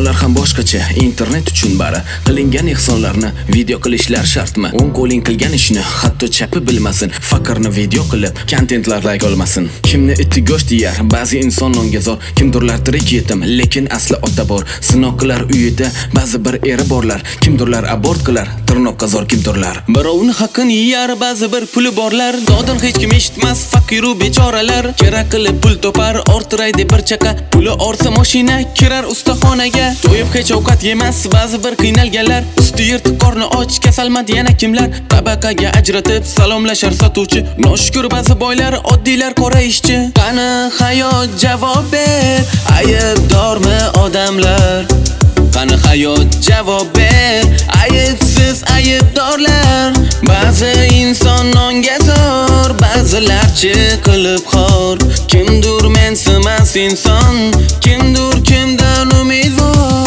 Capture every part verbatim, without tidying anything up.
Insonlar ham boshqacha, internet uchun bari qilingan ehsonlarni video qilishlar shartmi? O'ng qo'ling qilgan ishni hatto chapi bilmasin, faqirni video qilib kontentlar like olmasin. Kimni iti go'sht yer, ba'zi inson nonga zor, kimdirlar tirik yetim, lekin asli ota bor. Sinoqlar uyida ba'zi bir eri borlar, kimdirlar abort qilar, tirnoqqa zor kimdirlar. Birovni haqqini yeyar, ba'zi bir puli borlar, dodin hech kim eshitmas, faqiru bechoralar. Kerak qilib pul topar, ortiraydi bir chaqa, puli orsa mashina kirar ustaxonaga. To'yib hech ovqat yemas, ba'zi bir qiynalganlar, usti yirtiq qorni och, kasalmand yana kimlar. Tabaqaga ajratib salomlashar sotuvchi, noshukr ba'zi boylar, oddiylar qora ishchi. Qani hayot javob ber, aybdormi odamlar? Qani hayot javob ber, aybsiz aybdorlar. Ba'zi inson nonga zor, ba'zilarchi qilib xor. Kimdur mensimas inson, kimdur kimdan umidvor.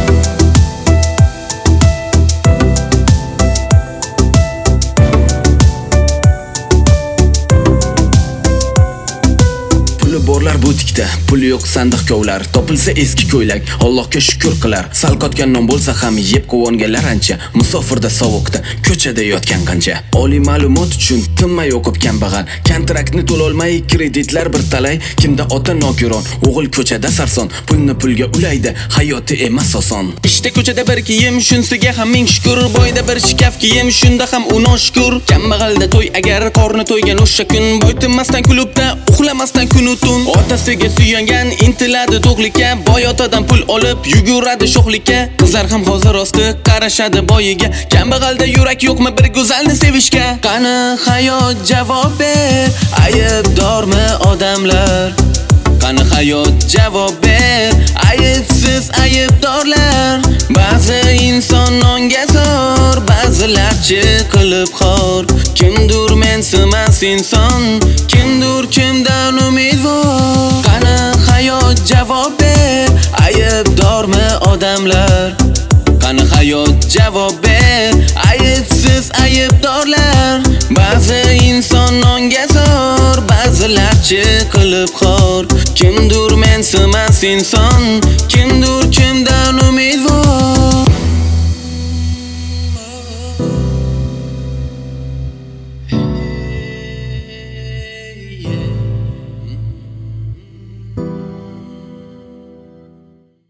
Borlar butikda, puli yo'q sandiq kovlar, topilsa eski ko'ylak, Allohga shukr qilar. Sal qotgan non bo'lsa ham yeb quvonganlar ancha, musofirda sovuqda, ko'chada yotgan qancha. Oliy ma'lumot uchun tinmay o'qib kambag'al, kontraktni to'la olmay kreditlar bir talay. Kimda ota nogiron, o'g'il ko'chada sarson, pulni pulga ulaydi, hayoti emas oson. Ishda ko'chada bir kiyim, shunsiga ham ming shukr, boyda bir shkaf kiyim, shunda ham u noshukr. Kambag'alda to'y agar qorni to'ygan o'sha kun, boy tinmasdan klubda, uxlamasdan kun o'tun. Otasiga suyangan intiladi to'qlikka, boy otadan pul olib yuguradi sho'xlikka. Qizlar ham hozir rosti qarashadi boyiga, kambag'alda yurak yo'qmi bir go'zalni sevishga? Qani hayot javob ber, aybdormi odamlar? Qani hayot javob ber, aybsiz aybdorlar. Ba'zi inson nonga zor, ba'zilarchi qilib xor. Kimdur mensimas inson, kimdur kimdan umidvor. Qani hayot javob ber, aybdormi odamlar? Qani hayot javob ber, aybsiz aybdorlar. Ba'zi inson nonga zor, ba'zilarchi qilib xor. Kimdur mensimas inson, kimdur kimdan